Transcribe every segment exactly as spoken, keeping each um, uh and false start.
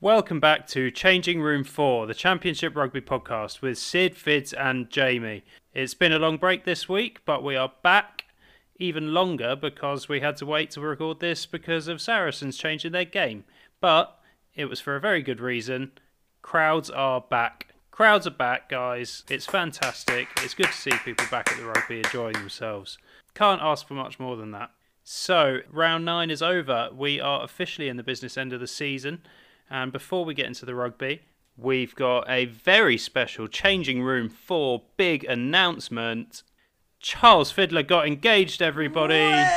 Welcome back to Changing Room four, the Championship Rugby podcast with Sid, Fids and Jamie. It's been a long break this week, but we are back even longer because we had to wait to record this because of Saracens changing their game. But it was for a very good reason. Crowds are back. Crowds are back, guys. It's fantastic. It's good to see people back at the rugby enjoying themselves. Can't ask for much more than that. So, round nine is over. We are officially in the business end of the season. And before we get into the rugby, we've got a very special Changing Room four big announcement. Charles Fiddler got engaged, everybody.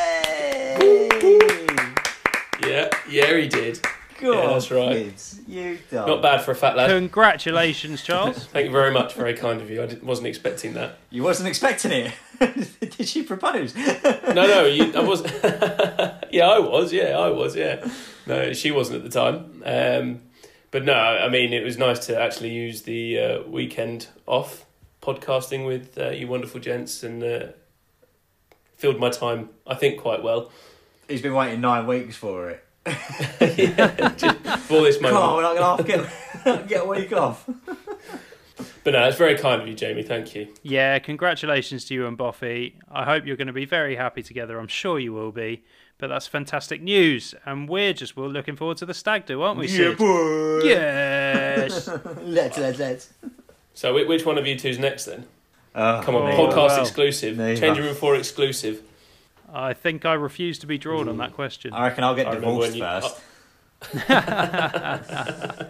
Yeah, yeah, he did. God, yeah, that's right. Kids, you don't. Not bad for a fat lad. Congratulations, Charles. Thank you very much. Very kind of you. I didn't, wasn't expecting that. You wasn't expecting it. Did she propose? No, no, you, I was. yeah, I was. Yeah, I was. Yeah. No, she wasn't at the time. Um, but no, I mean, it was nice to actually use the uh, weekend off podcasting with uh, you wonderful gents and uh, filled my time, I think, quite well. He's been waiting nine weeks for it. yeah, just for this moment. Come on, we're not going to have to get a week off. But no, it's very kind of you, Jamie. Thank you. Yeah, congratulations to you and Boffy. I hope you're going to be very happy together. I'm sure you will be. But that's fantastic news. And we're just we're looking forward to the stag do, aren't we, Sid? Yeah, boy. Yes. let's, let's, let's. So which one of you two's next then? Uh, Come on, oh, podcast well. exclusive. Neither. Changing Room four exclusive. I think I refuse to be drawn on that question. I reckon I'll get I remember divorced when you- first.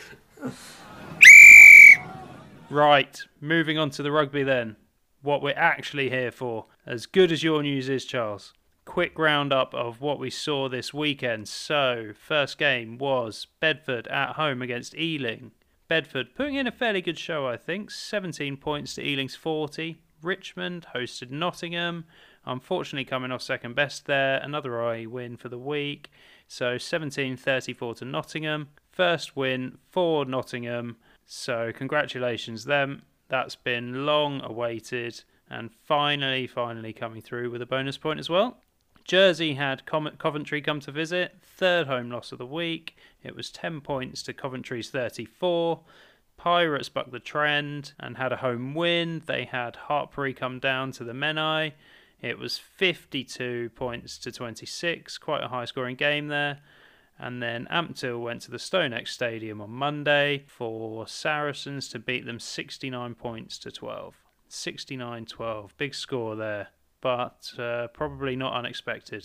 Right, moving on to the rugby then. What we're actually here for. As good as your news is, Charles. Quick roundup of what we saw this weekend. So, first game was Bedford at home against Ealing. Bedford putting in a fairly good show, I think. seventeen points to Ealing's forty. Richmond hosted Nottingham. Unfortunately coming off second best there. Another away win for the week. So, seventeen thirty-four to Nottingham. First win for Nottingham. So, congratulations them. That's been long awaited and finally, finally coming through with a bonus point as well. Jersey had Coventry come to visit. Third home loss of the week. It was ten points to Coventry's thirty-four. Pirates bucked the trend and had a home win. They had Hartpury come down to the Menai. It was fifty-two points to twenty-six. Quite a high scoring game there. And then Ampthill went to the StoneX Stadium on Monday for Saracens to beat them sixty-nine points to twelve. sixty-nine twelve. Big score there, but uh, probably not unexpected.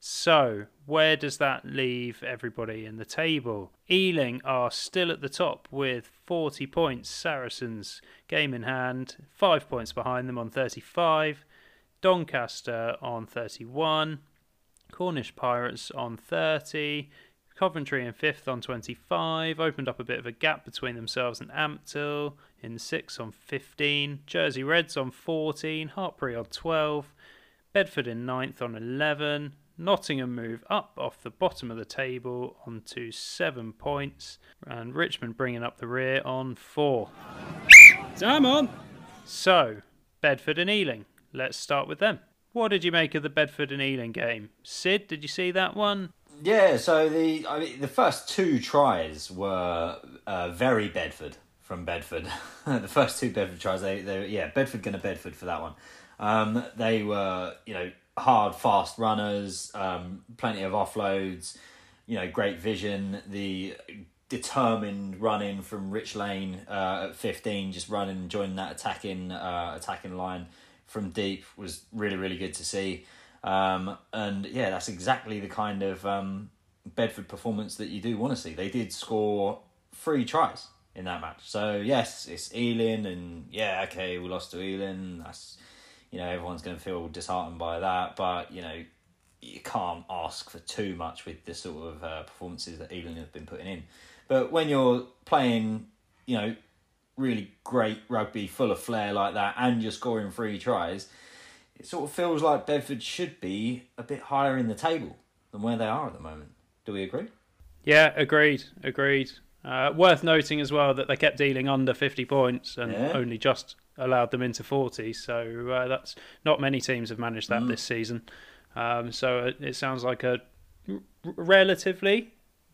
So, where does that leave everybody in the table? Ealing are still at the top with forty points. Saracens, game in hand, five points behind them on thirty-five. Doncaster on thirty-one. Cornish Pirates on thirty. Coventry in fifth on twenty-five, opened up a bit of a gap between themselves and Ampthill in sixth on fifteen, Jersey Reds on fourteen, Hartpury on twelve, Bedford in ninth on eleven, Nottingham move up off the bottom of the table onto seven points, and Richmond bringing up the rear on four. Time on! So, Bedford and Ealing, let's start with them. What did you make of the Bedford and Ealing game? Sid, did you see that one? Yeah, so the I mean, the first two tries were uh, very Bedford from Bedford. The first two Bedford tries, they, they yeah, Bedford gonna Bedford for that one. Um, they were, you know, hard, fast runners, um, plenty of offloads, you know, great vision. The determined running from Rich Lane uh, at fifteen, just running, joining that attacking uh, attacking line from deep was really, really good to see. Um, and yeah, that's exactly the kind of um, Bedford performance that you do want to see. They did score three tries in that match. So yes, it's Ealing, and yeah, okay, we lost to Ealing. That's, you know, everyone's going to feel disheartened by that. But, you know, you can't ask for too much with the sort of uh, performances that Ealing have been putting in. But when you're playing, you know, really great rugby, full of flair like that, and you're scoring three tries, it sort of feels like Bedford should be a bit higher in the table than where they are at the moment. Do we agree? Yeah, agreed, agreed. Uh, worth noting as well that they kept dealing under fifty points and Yeah. only just allowed them into forty. So uh, that's not many teams have managed that Mm. this season. Um, so it, it sounds like a r- relatively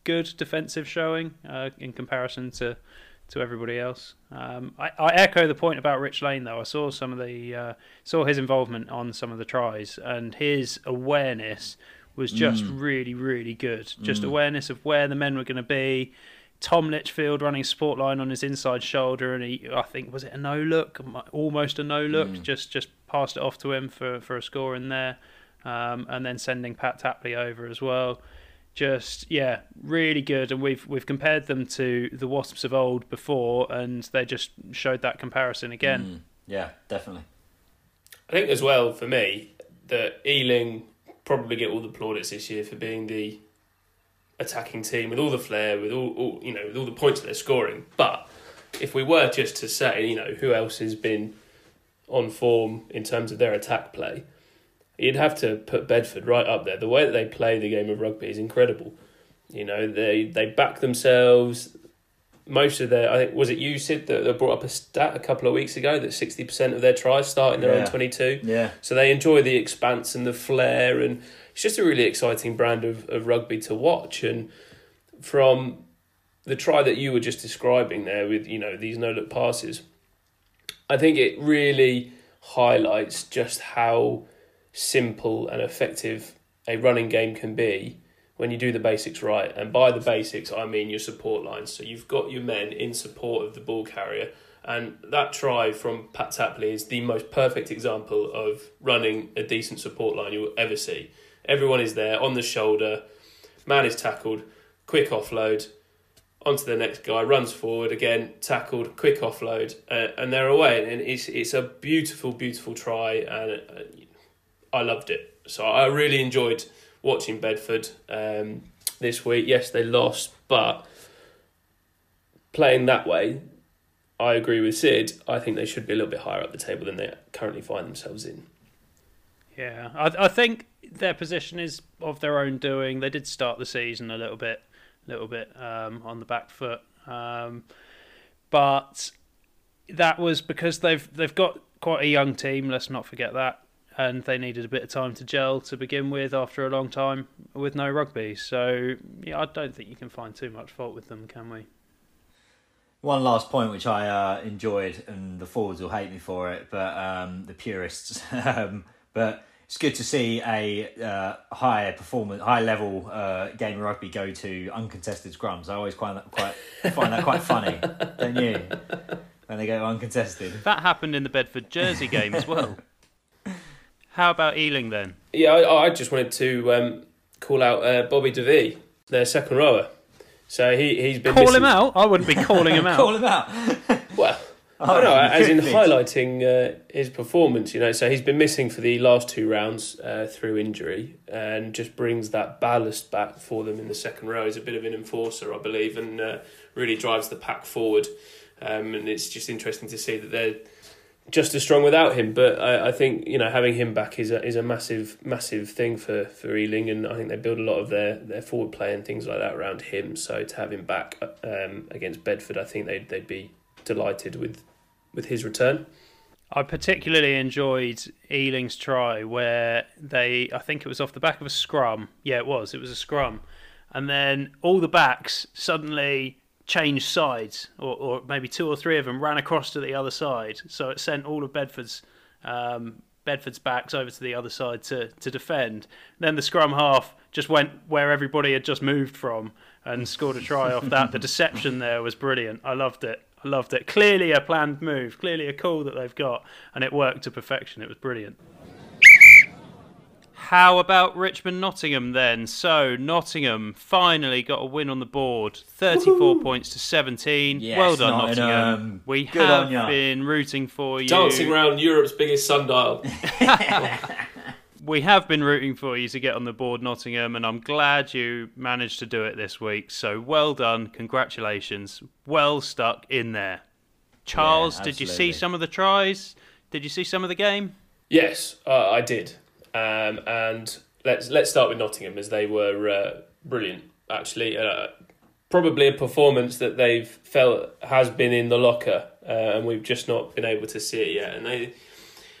good defensive showing uh, in comparison to to everybody else. Um, I, I echo the point about Rich Lane though. I saw some of the uh, saw his involvement on some of the tries, and his awareness was just mm. really, really good. Just mm. awareness of where the men were going to be. Tom Litchfield running support line on his inside shoulder, and he, I think, was it a no look, almost a no look, mm. just just passed it off to him for, for a score in there, um, and then sending Pat Tapley over as well. Just yeah, really good, and we've we've compared them to the Wasps of old before, and they just showed that comparison again. Mm, yeah, definitely. I think as well for me that Ealing probably get all the plaudits this year for being the attacking team with all the flair, with all, all you know, with all the points that they're scoring. But if we were just to say, you know, who else has been on form in terms of their attack play, you'd have to put Bedford right up there. The way that they play the game of rugby is incredible. You know, they they back themselves. Most of their, I think, was it you, Sid, that, that brought up a stat a couple of weeks ago that sixty percent of their tries start in their yeah. own twenty-two. Yeah. So they enjoy the expanse and the flair, and it's just a really exciting brand of, of rugby to watch. And from the try that you were just describing there with, you know, these no-look passes, I think it really highlights just how simple and effective a running game can be when you do the basics right. And by the basics, I mean your support lines. So you've got your men in support of the ball carrier. And that try from Pat Tapley is the most perfect example of running a decent support line you will ever see. Everyone is there on the shoulder, man is tackled, quick offload, onto the next guy, runs forward again, tackled, quick offload, uh, and they're away. And it's it's a beautiful, beautiful try, and uh, I loved it. So I really enjoyed watching Bedford um, this week. Yes, they lost, but playing that way, I agree with Sid. I think they should be a little bit higher up the table than they currently find themselves in. Yeah, I, I think their position is of their own doing. They did start the season a little bit, little bit um, on the back foot, um, but that was because they've they've got quite a young team. Let's not forget that. And they needed a bit of time to gel to begin with after a long time with no rugby. So, yeah, I don't think you can find too much fault with them, can we? One last point which I uh, enjoyed, and the forwards will hate me for it, but um, the purists. um, but it's good to see a uh, higher performance, high level uh, game of rugby go to uncontested scrums. I always find that quite find that quite funny, don't you? When they go uncontested. That happened in the Bedford Jersey game as well. How about Ealing then? Yeah, I, I just wanted to um, call out uh, Bobby DeVee, their second rower. So he, he's been Call missing... him out? I wouldn't be calling him out. Call him out. Well, oh, I don't know, as in be. highlighting uh, his performance, you know. So he's been missing for the last two rounds uh, through injury, and just brings that ballast back for them in the second row. He's a bit of an enforcer, I believe, and uh, really drives the pack forward. Um, and it's just interesting to see that they're just as strong without him, but I, I think, you know, having him back is a is a massive massive thing for, for Ealing, and I think they build a lot of their, their forward play and things like that around him. So to have him back um, against Bedford, I think they'd they'd be delighted with with his return. I particularly enjoyed Ealing's try where they, I think it was off the back of a scrum. Yeah, it was. It was a scrum, and then all the backs suddenly changed sides, or, or maybe two or three of them ran across to the other side. So it sent all of Bedford's um, Bedford's backs over to the other side to, to defend. Then the scrum half just went where everybody had just moved from and scored a try off that. The deception there was brilliant. I loved it. I loved it. Clearly a planned move, clearly a call that they've got, and it worked to perfection. It was brilliant. How about Richmond Nottingham then? So Nottingham finally got a win on the board, thirty-four Woo-hoo. Points to seventeen. Yes, well done, Nottingham. Nottingham. We Good have been rooting for you. Dancing around Europe's biggest sundial. We have been rooting for you to get on the board, Nottingham, and I'm glad you managed to do it this week. So well done, congratulations. Well stuck in there. Charles, Yeah, did you see some of the tries? Did you see some of the game? Yes, uh, I did. Um, and let's let's start with Nottingham, as they were uh, brilliant, actually. Uh, probably a performance that they've felt has been in the locker, uh, and we've just not been able to see it yet. And they,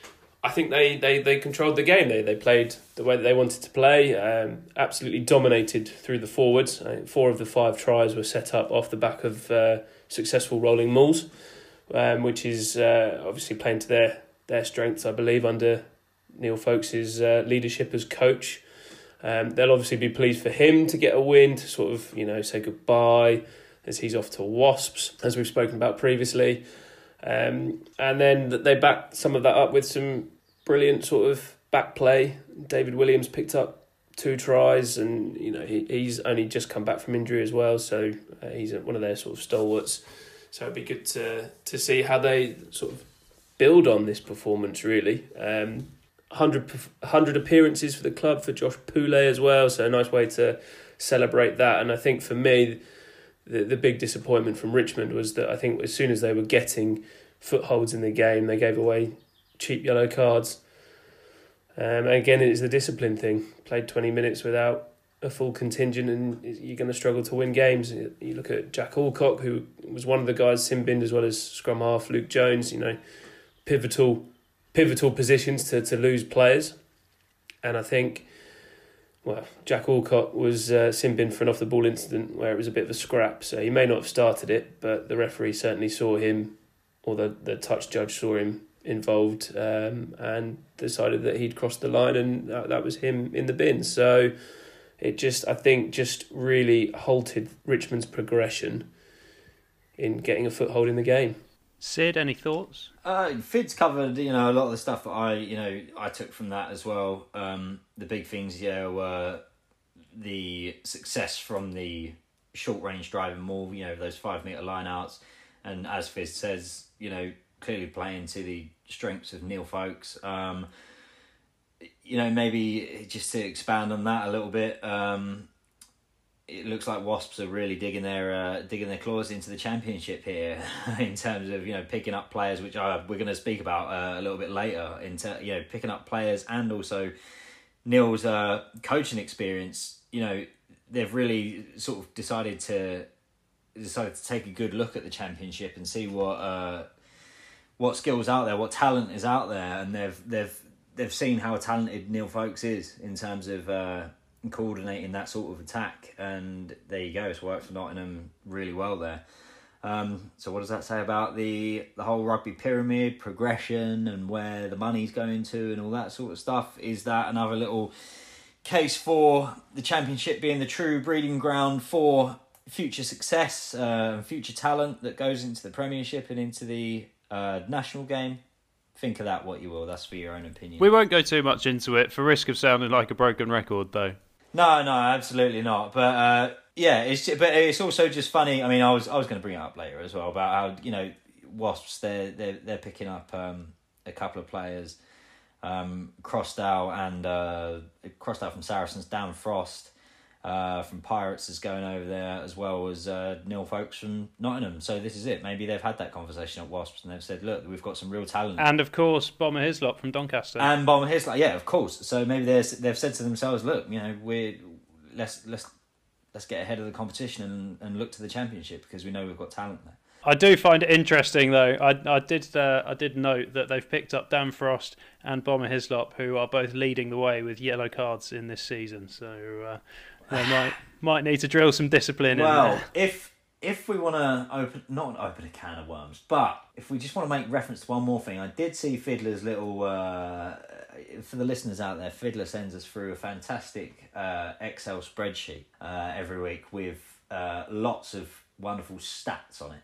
I think they, they, they controlled the game. They they played the way that they wanted to play. Um, absolutely dominated through the forwards. I think four of the five tries were set up off the back of uh, successful rolling mauls, um, which is uh, obviously playing to their their strengths, I believe, under Neil Folks' uh, leadership as coach. Um, they'll obviously be pleased for him to get a win, to sort of, you know, say goodbye as he's off to Wasps, as we've spoken about previously. Um, and then they backed some of that up with some brilliant sort of back play. David Williams picked up two tries, and you know he, he's only just come back from injury as well, so uh, he's one of their sort of stalwarts. So it'd be good to to see how they sort of build on this performance, really. Um, one hundred, one hundred appearances for the club for Josh Poulet as well, so a nice way to celebrate that. And I think for me, the the big disappointment from Richmond was that I think as soon as they were getting footholds in the game, they gave away cheap yellow cards. Um, and again, it is the discipline thing. Played twenty minutes without a full contingent, and you're going to struggle to win games. You look at Jack Alcock, who was one of the guys, Sim Bind as well as scrum half, Luke Jones, you know, pivotal pivotal positions to, to lose players. And I think, well, Jack Alcock was uh, Sim Bind for an off-the-ball incident where it was a bit of a scrap, so he may not have started it, but the referee certainly saw him, or the, the touch judge saw him involved, um, and decided that he'd crossed the line, and that, that was him in the bin. So it just, I think, just really halted Richmond's progression in getting a foothold in the game. Sid, any thoughts? Uh, Fid's covered, you know, a lot of the stuff that I, you know, I took from that as well. Um, the big things, yeah, were the success from the short range driving maul, you know, those five metre line outs, and as Fizz says, you know, clearly playing to the strengths of Neil Folks. Um, you know, maybe just to expand on that a little bit, um, it looks like Wasps are really digging their uh, digging their claws into the championship here in terms of, you know, picking up players, which uh, we're going to speak about uh, a little bit later. Into you know, picking up players and also Neil's uh, coaching experience. You know, they've really sort of decided to decided to take a good look at the championship and see what uh, what skills out there, what talent is out there, and they've they've they've seen how talented Neil Folks is in terms of uh, coordinating that sort of attack, and there you go, it's worked for Nottingham really well there. Um, so what does that say about the the whole rugby pyramid progression and where the money's going to and all that sort of stuff? Is that another little case for the championship being the true breeding ground for future success and uh, future talent that goes into the Premiership and into the uh, national game? Think of that what you will, that's for your own opinion. We won't go too much into it for risk of sounding like a broken record, though. No, no, absolutely not. But uh, yeah, it's but it's also just funny. I mean, I was I was going to bring it up later as well about how, you know, Wasps they're they're they're picking up um, a couple of players, um, Crossdale and uh, Crossdale from Saracens, Dan Frost uh, from Pirates is going over there, as well as uh, Neil Folks from Nottingham. So this is it. Maybe they've had that conversation at Wasps and they've said, look, we've got some real talent. And of course, Bomber Hislop from Doncaster. And Bomber Hislop, yeah, of course. So maybe they're, they've said to themselves, look, you know, we're let's let's let's get ahead of the competition and, and look to the championship because we know we've got talent there. I do find it interesting, though. I I did uh, I did note that they've picked up Dan Frost and Bomber Hislop, who are both leading the way with yellow cards in this season. So uh, they might might need to drill some discipline well, in there. if if we want to open not open a can of worms, but if we just want to make reference to one more thing, I did see Fiddler's little. Uh, for the listeners out there, Fiddler sends us through a fantastic uh, Excel spreadsheet uh, every week with uh, lots of wonderful stats on it.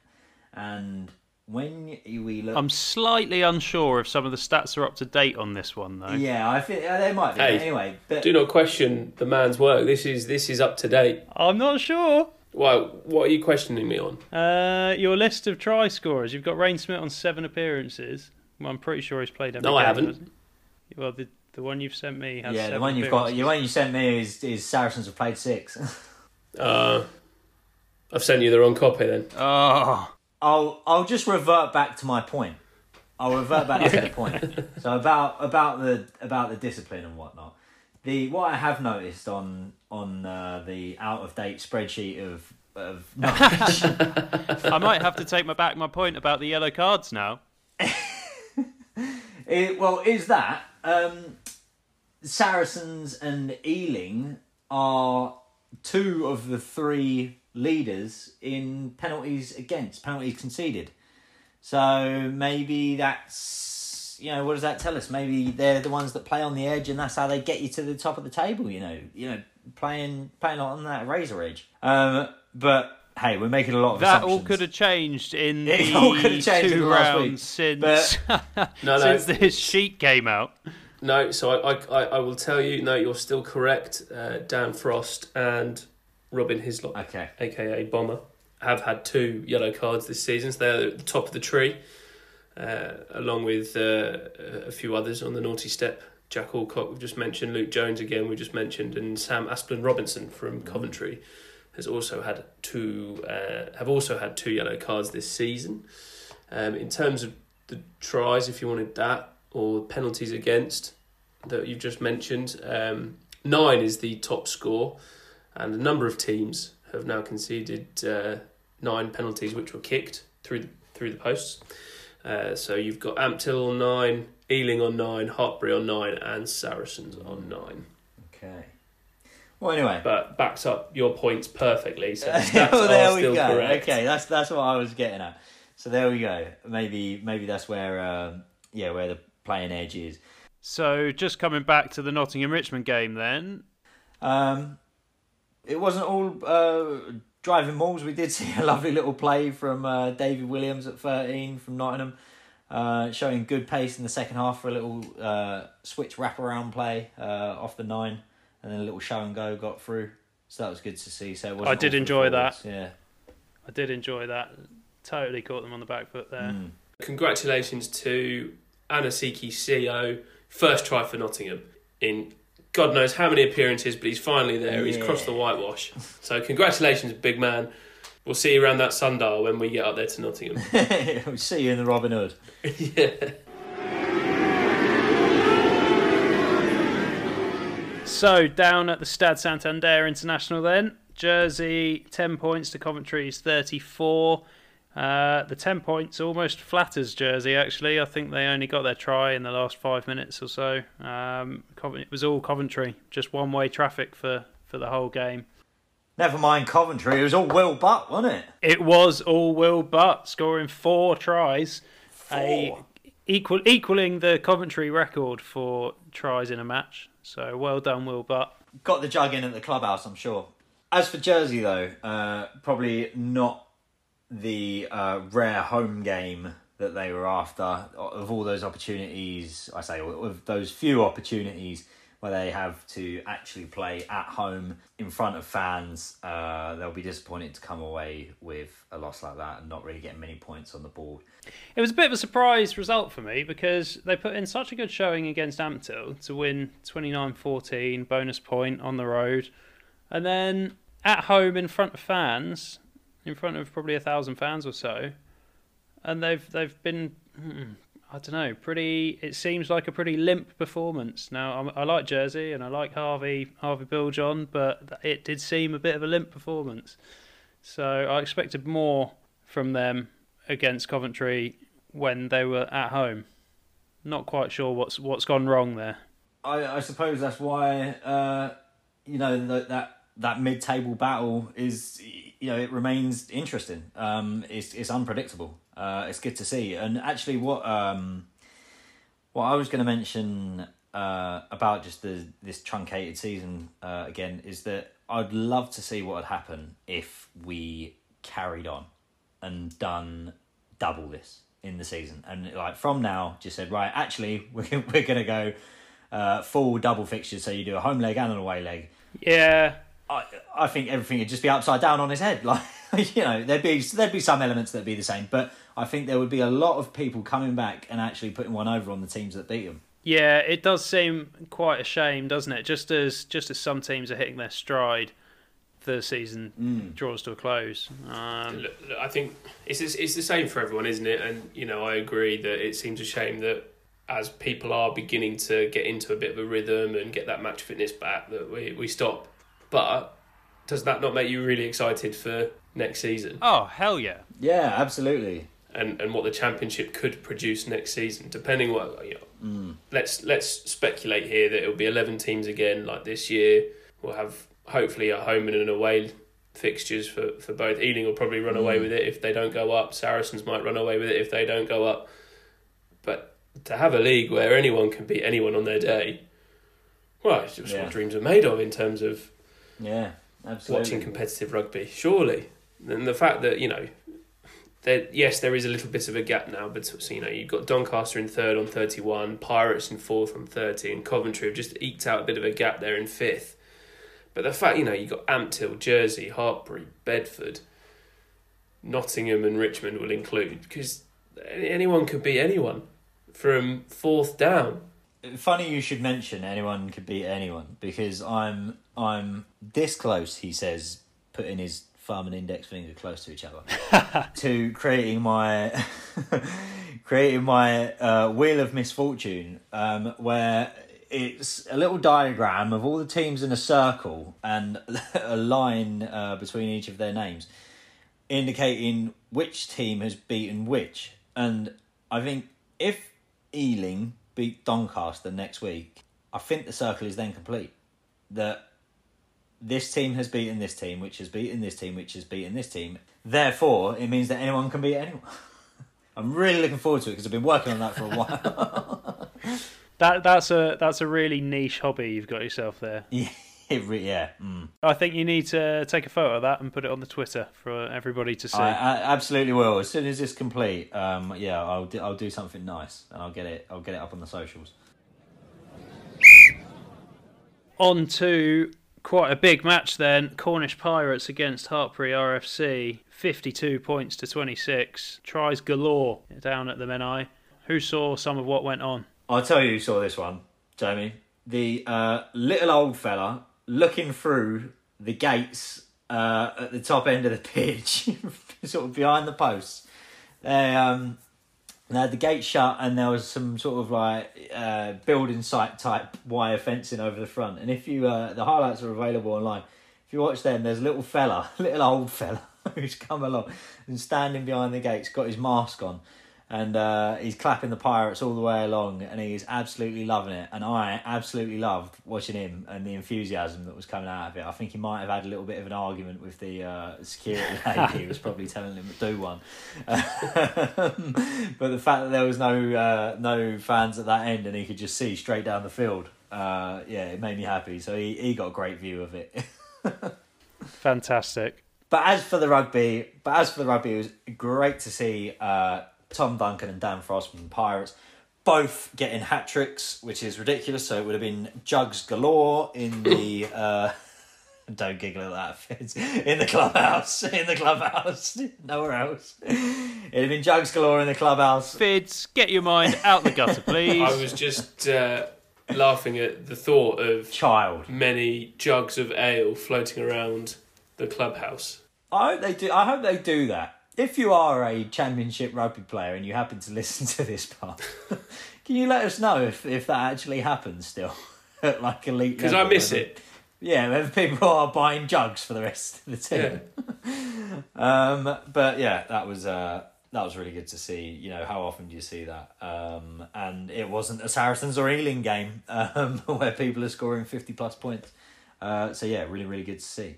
And when we look... I'm slightly unsure if some of the stats are up to date on this one, though. Yeah, I think uh, they might be. Hey, anyway, but... do not question the man's work. This is this is up to date. I'm not sure. Well, what are you questioning me on? Uh, your list of try scorers. You've got Rain Smith on seven appearances. Well, I'm pretty sure he's played every No, game, I haven't. hasn't he? Well, the the one you've sent me has yeah, seven the one you've got, appearances. the one you sent me is is Saracens have played six. Uh, I've sent you the wrong copy then. Oh. I'll I'll just revert back to my point. I'll revert back to the point. So about about the about the discipline and whatnot. The what I have noticed on on uh, the out of date spreadsheet of of knowledge I might have to take my back my point about the yellow cards now. It, well, is that um, Saracens and Ealing are two of the three leaders in penalties against, penalties conceded. So maybe that's, you know, what does that tell us? Maybe they're the ones that play on the edge, and that's how they get you to the top of the table. You know, you know, playing playing on that razor edge. Um, but. Hey, we're making a lot of that assumptions. all could have changed in It the all could have changed two in the last week. rounds since But- No, no. since this sheet came out. No, so I, I, I will tell you, no, you're still correct. Uh, Dan Frost and Robin Hislop, Okay. aka Bomber, have had two yellow cards this season. So they're at the top of the tree, uh, along with uh, a few others on the naughty step. Jack Alcock, we've just mentioned. Luke Jones, again, we just mentioned. And Sam Asplin Robinson from Coventry has also had two, uh, have also had two yellow cards this season. Um, in terms of the tries, if you wanted that, or penalties against that you've just mentioned, um, nine is the top score, and a number of teams have now conceded uh, nine penalties which were kicked through the, through the posts. Uh, so you've got Ampthill on nine, Ealing on nine, Hartbury on nine, and Saracens on nine. Okay. Well, anyway. But backs up your points perfectly. So the stats well, there are we still go. correct. Okay, that's that's what I was getting at. So there we go. Maybe maybe that's where um, yeah where the playing edge is. So just coming back to the Nottingham-Richmond game then. Um, it wasn't all uh, driving mauls. We did see a lovely little play from uh, David Williams at thirteen from Nottingham, uh, showing good pace in the second half for a little uh, switch wraparound play uh, off the nine, and then a little show and go got through. So that was good to see. So it wasn't I did all enjoy forwards. that. Yeah. I did enjoy that. Totally caught them on the back foot there. Mm. Congratulations to Anasiki C O, first try for Nottingham in God knows how many appearances, but he's finally there. He's Yeah. crossed the whitewash. So congratulations, big man. We'll see you around that sundial when we get up there to Nottingham. We'll see you in the Robin Hood. Yeah. So down at the Stade Santander International then. Jersey, ten points to Coventry's thirty-four. Uh, the ten points almost flatters Jersey, actually. I think they only got their try in the last five minutes or so. Um, it was all Coventry, just one-way traffic for, for the whole game. Never mind Coventry, it was all Will Butt, wasn't it? It was all Will Butt, scoring four tries. Four. A, equal, equaling the Coventry record for tries in a match. So well done, Will Butt. Got the jug in at the clubhouse, I'm sure. As for Jersey, though, uh, probably not the uh, rare home game that they were after. Of all those opportunities, I say, of those few opportunities where they have to actually play at home in front of fans, uh, they'll be disappointed to come away with a loss like that and not really getting many points on the board. It was a bit of a surprise result for me because they put in such a good showing against Ampthill to win twenty-nine fourteen, bonus point on the road. And then at home in front of fans, in front of probably a thousand fans or so, and they've they've been, I don't know, pretty. It seems like a pretty limp performance. Now I'm, I like Jersey and I like Harvey Harvey Biljon, but it did seem a bit of a limp performance. So I expected more from them against Coventry when they were at home. Not quite sure what's what's gone wrong there. I, I suppose that's why uh, you know that that that mid-table battle is, you know, it remains interesting. Um, it's it's unpredictable. Uh, it's good to see. And actually, what um, what I was going to mention uh, about just the this truncated season uh, again is that I'd love to see what would happen if we carried on and done double this in the season, and like from now just said, right, actually we're we're going to go uh, full double fixtures, so you do a home leg and an away leg. Yeah. I I think everything would just be upside down on his head. Like, you know, there'd be there'd be some elements that'd be the same, but I think there would be a lot of people coming back and actually putting one over on the teams that beat them. Yeah, it does seem quite a shame, doesn't it? Just as just as some teams are hitting their stride, the season Mm. draws to a close. Um, Look, look, I think it's it's the same for everyone, isn't it? And you know, I agree that it seems a shame that as people are beginning to get into a bit of a rhythm and get that match fitness back, that we we stop. But does that not make you really excited for next season? oh hell yeah! Yeah, absolutely. and, and what the Championship could produce next season, depending what you know. Mm. Let's let's speculate here that it'll be eleven teams again like this year. We'll have hopefully a home and an away fixtures for, for both. Ealing will probably run mm. away with it if they don't go up. Saracens might run away with it if they don't go up. But to have a league where anyone can beat anyone on their day, well, it's just yeah. what dreams are made of in terms of yeah, absolutely. watching competitive rugby, surely. And the fact that, you know, there, yes, there is a little bit of a gap now, but so, you know, you've got Doncaster in third on thirty-one, Pirates in fourth on thirty, and Coventry have just eked out a bit of a gap there in fifth. But the fact, you know, you've got Ampthill, Jersey, Hartpury, Bedford, Nottingham and Richmond will include, because anyone could beat anyone from fourth down. Funny you should mention anyone could beat anyone, because I'm I'm this close, he says, putting his thumb and index finger close to each other, to creating my creating my uh, wheel of misfortune, um, where it's a little diagram of all the teams in a circle and a line uh, between each of their names, indicating which team has beaten which. And I think if Ealing beat Doncaster next week, I think the circle is then complete. That this team has beaten this team, which has beaten this team, which has beaten this team. Therefore, it means that anyone can beat anyone. I'm really looking forward to it because I've been working on that for a while. that that's a that's a really niche hobby you've got yourself there. Yeah, it re- yeah. Mm. I think you need to take a photo of that and put it on the Twitter for everybody to see. I, I absolutely will. As soon as it's complete, um, yeah, I'll do, I'll do something nice and I'll get it. I'll get it up on the socials. On to quite a big match then. Cornish Pirates against Hartpury R F C. fifty-two points to twenty-six. Tries galore down at the Menai. Who saw some of what went on? I'll tell you who saw this one, Jamie. The uh, little old fella looking through the gates uh, at the top end of the pitch, sort of behind the posts. They, um, they had the gate shut and there was some sort of like uh, building site type wire fencing over the front. And if you, uh, the highlights are available online. If you watch them, there's a little fella, little old fella who's come along and standing behind the gates, got his mask on. And uh, he's clapping the Pirates all the way along, and he's absolutely loving it. And I absolutely loved watching him and the enthusiasm that was coming out of it. I think he might have had a little bit of an argument with the uh, security lady who was probably telling him to do one. But the fact that there was no uh, no fans at that end and he could just see straight down the field, uh, yeah, it made me happy. So he, he got a great view of it. Fantastic. But as for the rugby, but as for the rugby, it was great to see Uh, Tom Duncan and Dan Frost from the Pirates both getting hat tricks, which is ridiculous. So it would have been jugs galore in the uh, don't giggle at that, Fitz. In the clubhouse, in the clubhouse, nowhere else. It'd have been jugs galore in the clubhouse. Fitz, get your mind out the gutter, please. I was just uh, laughing at the thought of Child. many jugs of ale floating around the clubhouse. I hope they do. I hope they do that. If you are a Championship rugby player and you happen to listen to this part, can you let us know if, if that actually happens still at like elite? Because I miss it. Yeah, whether people are buying jugs for the rest of the team. Yeah. um, but yeah, that was uh, that was really good to see. You know, how often do you see that? Um, and it wasn't a Saracens or Ealing game um, where people are scoring fifty plus points. Uh, so yeah, really, really good to see.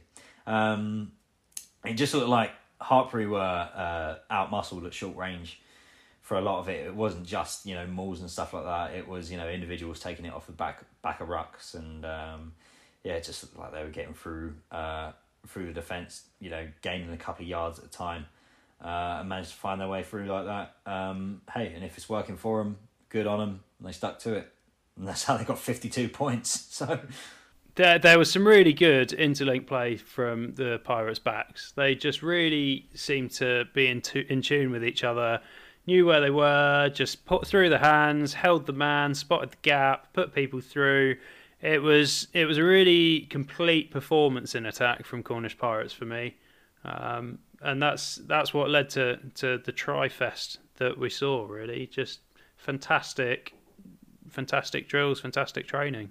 Um, it just looked like Hartpury were uh, out-muscled at short range for a lot of it. It wasn't just, you know, mauls and stuff like that. It was, you know, individuals taking it off the back back of rucks, and um, yeah, it just looked like they were getting through uh, through the defence, you know, gaining a couple of yards at a time, uh, and managed to find their way through like that. Um, hey, and if it's working for them, good on them. And they stuck to it, and that's how they got fifty-two points. So. There, there was some really good interlink play from the Pirates' backs. They just really seemed to be in, to, in tune with each other, knew where they were, just put through the hands, held the man, spotted the gap, put people through. It was it was a really complete performance in attack from Cornish Pirates for me, um, and that's that's what led to to the tri-fest that we saw. Really, just fantastic, fantastic drills, fantastic training.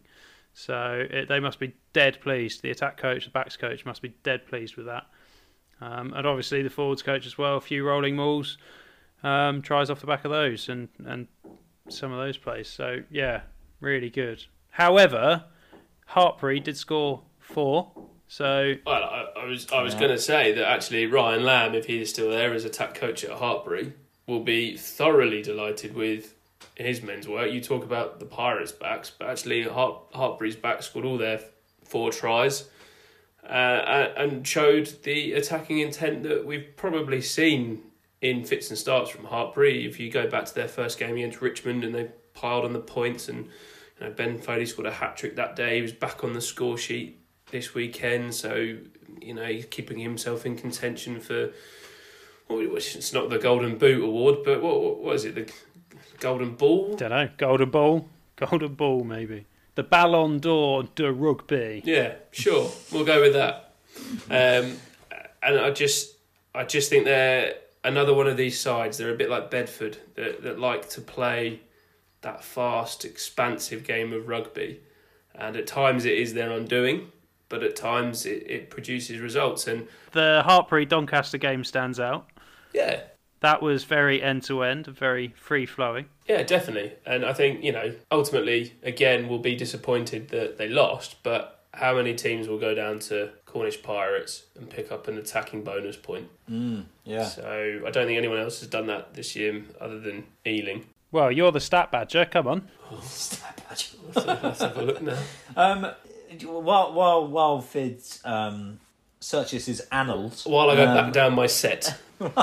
So it, they must be dead pleased. The attack coach, the backs coach must be dead pleased with that. Um, and obviously the forwards coach as well, a few rolling mauls. um, tries off the back of those and, and some of those plays. So, yeah, really good. However, Hartpury did score four. So Well, I, I was I was Yeah. going to say that actually Ryan Lamb, if he is still there as attack coach at Hartpury, will be thoroughly delighted with his men's work. You talk about the Pirates' backs, but actually Hart, Hartpury's back scored all their four tries uh, and showed the attacking intent that we've probably seen in fits and starts from Hartpury. If you go back to their first game against Richmond and they piled on the points, and you know, Ben Foley scored a hat-trick that day. He was back on the score sheet this weekend, so you know he's keeping himself in contention for. Well, it's not the Golden Boot award, but what what, what is it? The Golden Ball? don't know, Golden Ball, Golden Ball maybe. The Ballon d'Or de Rugby. Yeah, sure, we'll go with that. Um, and I just, I just think they're another one of these sides. They're a bit like Bedford that that like to play that fast, expansive game of rugby, and at times it is their undoing. But at times it, it produces results. And The Hartpury Doncaster game stands out. yeah, That was very end-to-end, very free-flowing. yeah, definitely. And I think, you know, ultimately, again, we'll be disappointed that they lost. But how many teams will go down to Cornish Pirates and pick up an attacking bonus point? Mm, yeah. So I don't think anyone else has done that this year other than Ealing. Well, you're the stat badger, come on. Let's let's have a look now. Um, while while while Fids um, searches his annals, While I go um, back down my set.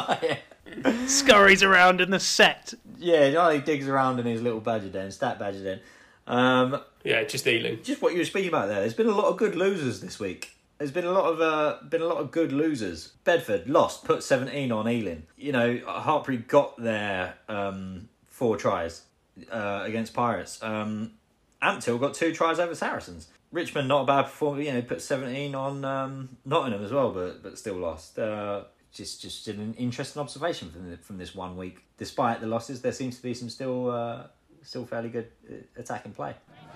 Scurries around in the set. yeah, Johnny digs around in his little badger den, stat badger den. Um, Yeah, just Ealing. just what you were speaking about there. There's been a lot of good losers this week. There's been a lot of uh, been a lot of good losers. Bedford lost, put seventeen on Ealing. You know, Hartpury got their um, four tries uh, against Pirates. Um, Amptill got two tries over Saracens. Richmond, not a bad performance. You know, put seventeen on um, Nottingham as well, but but still lost. Uh, just just an interesting observation from the, from this one week. Despite the losses, there seems to be some still uh, still fairly good uh, attacking play.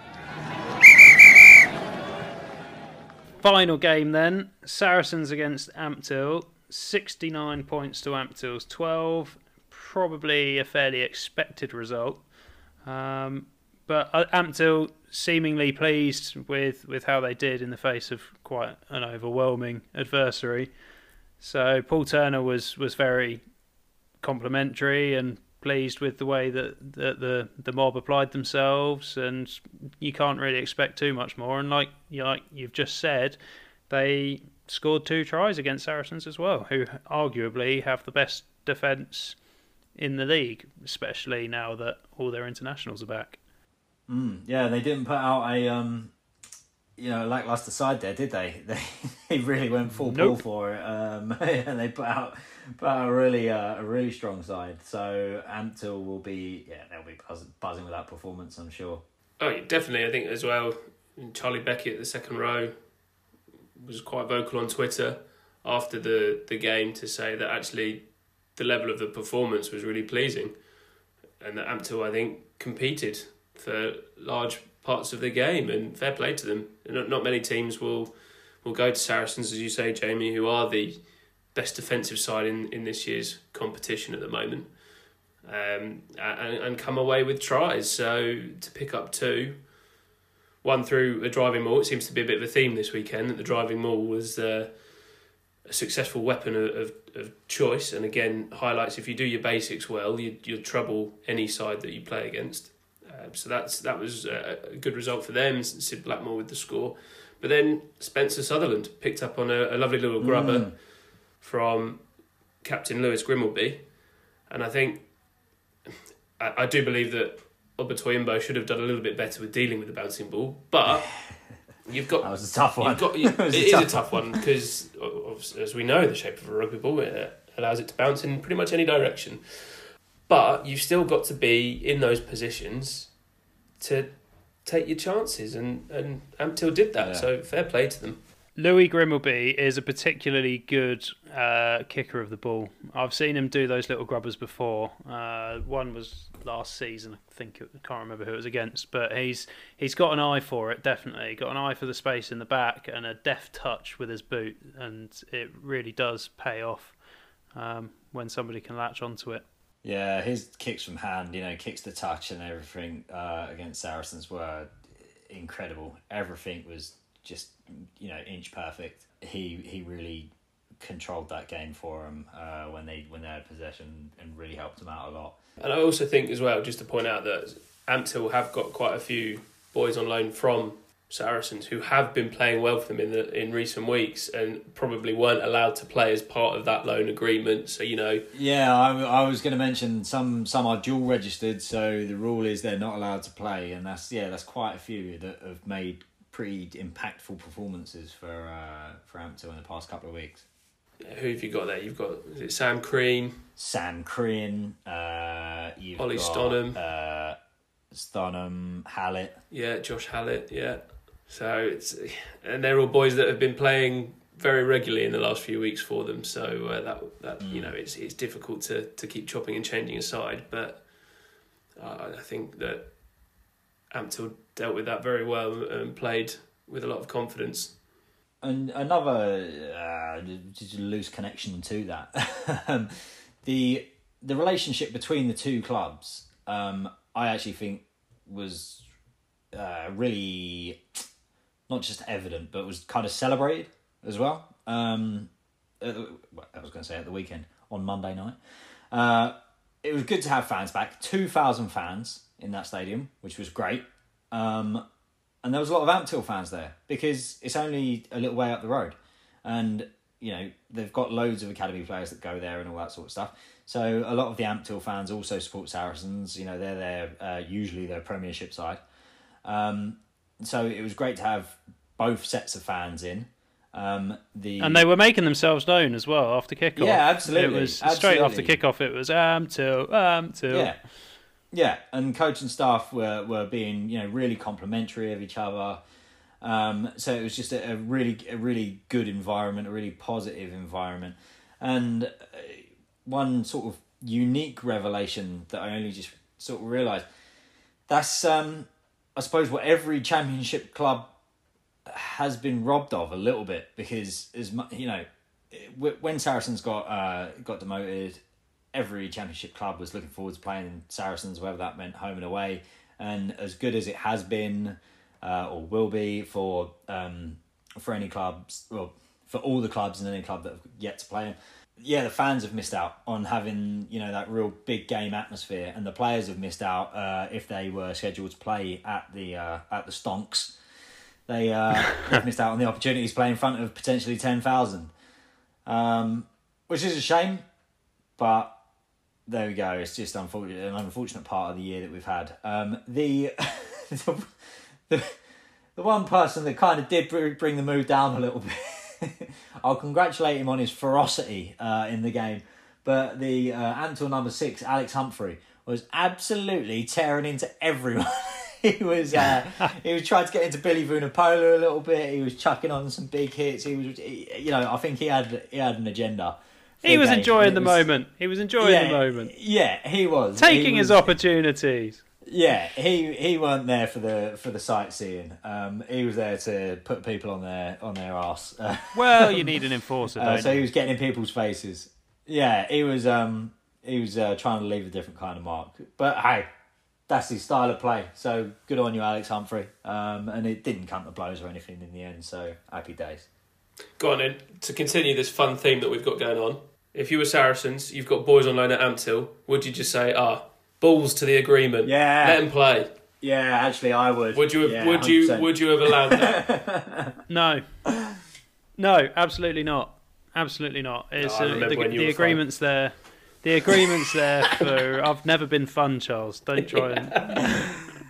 Final game then, Saracens against Amptill. sixty-nine points to Amptill's twelve. Probably a fairly expected result. Um, but uh, Amptill seemingly pleased with, with how they did in the face of quite an overwhelming adversary. So Paul Turner was, was very complimentary and pleased with the way that, that the the mob applied themselves, and you can't really expect too much more. And like you like you've just said, they scored two tries against Saracens as well, who arguably have the best defence in the league, especially now that all their internationals are back. Mm, yeah, they didn't put out a um, you know lackluster side there, did they? They they really went full Nope. pull for it, um, and they put out put out a really uh, a really strong side. So Amptill will be yeah they'll be buzz, buzzing with that performance, I'm sure. Oh, yeah, definitely. I think as well, Charlie Beckett, the second row, was quite vocal on Twitter after the, the game to say that actually the level of the performance was really pleasing, and that Amptill, I think, competed for large parts of the game, and fair play to them. Not, not many teams will will go to Saracens, as you say, Jamie, who are the best defensive side in, in this year's competition at the moment, um, and, and come away with tries. So to pick up two, one through a driving maul, it seems to be a bit of a theme this weekend, that the driving maul was uh, a successful weapon of, of, of choice, and again highlights if you do your basics well, you, you'll trouble any side that you play against. Uh, so that's that was a, a good result for them. Sid Blackmore with the score. But then Spencer Sutherland picked up on a, a lovely little grubber Mm. from Captain Lewis Grimmelby. And I think, I, I do believe that Obertoyimbo should have done a little bit better with dealing with the bouncing ball. But you've got... That was a tough one. You've got, you, It it was a is tough a tough one because, as we know, the shape of a rugby ball, it allows it to bounce in pretty much any direction. But you've still got to be in those positions to take your chances, and, and Amptill did that, Yeah. so fair play to them. Louis Grimmelby is a particularly good uh, kicker of the ball. I've seen him do those little grubbers before. Uh, one was last season, I think. It, I can't remember who it was against, but he's he's got an eye for it, definitely. Got an eye for the space in the back and a deft touch with his boot, and it really does pay off um, when somebody can latch onto it. Yeah, his kicks from hand, you know, kicks to touch and everything uh, against Saracens were incredible. Everything was just, you know, inch perfect. He he really controlled that game for them uh, when they when they had possession and really helped them out a lot. And I also think as well, just to point out that Ampthill have got quite a few boys on loan from Saracens who have been playing well for them in the in recent weeks and probably weren't allowed to play as part of that loan agreement. So, you know... Yeah, I, I was going to mention some some are dual registered, so the rule is they're not allowed to play, and that's yeah, that's quite a few that have made pretty impactful performances for uh, for Ampthill in the past couple of weeks. Yeah, who have you got there? You've got is it Sam Crean, Sam Crean, uh, you've Ollie got, Stonham, uh, Stonham, Hallett. Yeah, Josh Hallett. Yeah, so it's and they're all boys that have been playing very regularly in the last few weeks for them. So uh, that that mm. you know it's it's difficult to, to keep chopping and changing aside, but uh, I think that Ampthill dealt with that very well and played with a lot of confidence. And another uh, just a loose connection to that, um, the the relationship between the two clubs, um, I actually think was uh, really not just evident, but was kind of celebrated as well. Um, uh, I was going to say at the weekend on Monday night. Uh, it was good to have fans back. Two thousand fans in that stadium, which was great. Um, And there was a lot of Ampthill fans there because it's only a little way up the road. And, you know, they've got loads of academy players that go there and all that sort of stuff. So a lot of the Ampthill fans also support Saracens. You know, they're there, uh, usually their Premiership side. Um, so it was great to have both sets of fans in. Um, the And they were making themselves known as well after kickoff. Yeah, absolutely. It was absolutely. straight after kickoff, it was Ampthill, Ampthill. Yeah. Yeah, and coach and staff were, were being, you know, really complimentary of each other. Um, so it was just a, a really a really good environment, a really positive environment. And uh, one sort of unique revelation that I only just sort of realised, that's, um, I suppose, what every championship club has been robbed of a little bit. Because, as mu- you know, when Saracens got uh, got demoted, every championship club was looking forward to playing Saracens, whether that meant home and away. And as good as it has been, uh, or will be for um, for any clubs, well, for all the clubs and any club that have yet to play them, yeah, the fans have missed out on having, you know, that real big game atmosphere, and the players have missed out uh, if they were scheduled to play at the uh, at the Stonks. They uh, they've missed out on the opportunities to play in front of potentially ten thousand, um, which is a shame, but. There we go. It's just unfortunate, an unfortunate part of the year that we've had. Um, the, the the one person that kind of did bring the mood down a little bit. I'll congratulate him on his ferocity uh, in the game, but the uh, Ampthill number six, Alex Humphrey, was absolutely tearing into everyone. he was uh, he was trying to get into Billy Vunipola a little bit. He was chucking on some big hits. He was, he, you know, I think he had he had an agenda. He was game. enjoying the was, moment. He was enjoying yeah, the moment. Yeah, he was. Taking he his was, opportunities. Yeah, he he weren't there for the for the sightseeing. Um, he was there to put people on their on their arse. Uh, well, you need an enforcer, don't uh, so you? he was getting in people's faces. Yeah, he was um he was uh, trying to leave a different kind of mark. But hey, that's his style of play. So good on you, Alex Humphrey. Um, and it didn't come to blows or anything in the end. So happy days. Go on then, to continue this fun theme that we've got going on. If you were Saracens, you've got boys on loan at Ampthill, would you just say, ah, balls to the agreement, yeah, let them play? Yeah, actually, I would. Would you have? Yeah, would one hundred percent. you? Would you have allowed that? No, no, absolutely not. Absolutely not. It's No, I uh, remember the, when you the were agreement's fun. there. The agreement's there for. I've never been fun, Charles. Don't try and.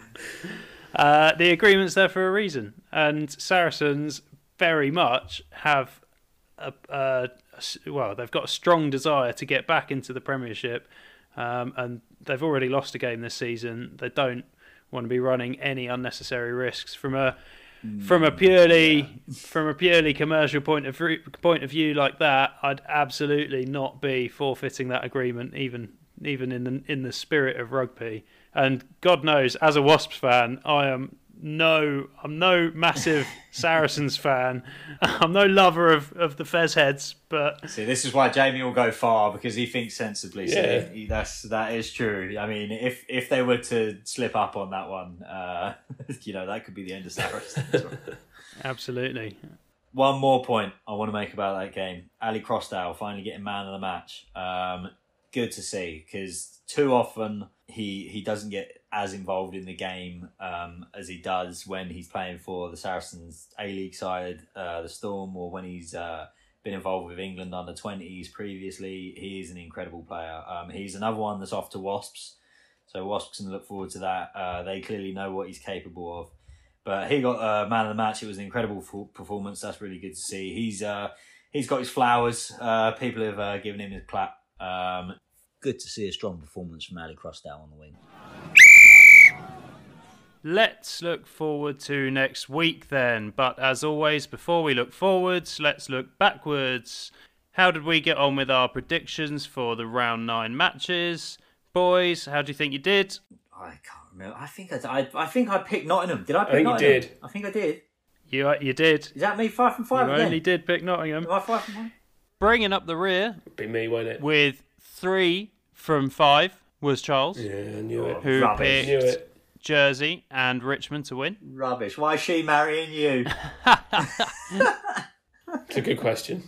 Uh, the agreement's there for a reason, and Saracens very much have a. a well, they've got a strong desire to get back into the Premiership, um, and they've already lost a game this season. They don't want to be running any unnecessary risks from a from a purely yeah. from a purely commercial point of view, point of view like that. I'd absolutely not be forfeiting that agreement, even even in the in the spirit of rugby. And God knows, as a Wasps fan, I am no, I'm no massive Saracens fan. I'm no lover of, of the Fez heads, but See, this is why Jamie will go far, because he thinks sensibly. So Yeah. he, that's that is true. I mean, if if they were to slip up on that one, uh, you know, that could be the end of Saracens. absolutely. One more point I want to make about that game. Ali Crossdale finally getting man of the match. Um, good to see, because too often he he doesn't get as involved in the game um, as he does when he's playing for the Saracens A-League side, uh, the Storm, or when he's uh, been involved with England under twenties previously. He is an incredible player. Um, he's another one that's off to Wasps, so Wasps can look forward to that. Uh, they clearly know what he's capable of. But he got uh, man of the match. It was an incredible f- performance. That's really good to see. He's uh, he's got his flowers. Uh, people have uh, given him his clap. Um, good to see a strong performance from Ali Crossdale on the wing. Let's look forward to next week then. But as always, before we look forwards, let's look backwards. How did we get on with our predictions for the round nine matches? Boys, how do you think you did? I can't remember. I think I, I, I think I picked Nottingham. Did I pick think you Nottingham? did. I think I did. You uh, you did. Is that me five from five You again? only did pick Nottingham. Am I five from five? Bringing up the rear Be me, won't it? with three from five was Charles, Yeah, I knew it. who Rubbish. Knew picked it. Jersey and Richmond to win. Rubbish. Why is she marrying you? It's a good question.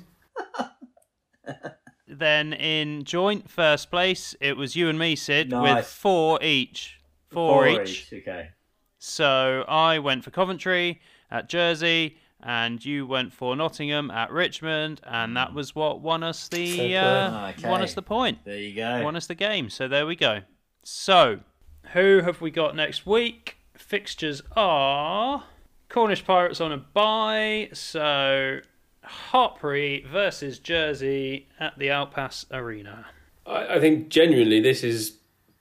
Then in joint first place, it was you and me, Sid, with Nice. four each. Four, Four each. Okay. So I went for Coventry at Jersey, and you went for Nottingham at Richmond, and that was what won us the Fair uh, play. won Okay. us the point, There you go. won us the game. So there we go. So who have we got next week? Fixtures are Cornish Pirates on a bye, so Hartpury versus Jersey at the Outpass Arena. I, I think genuinely this is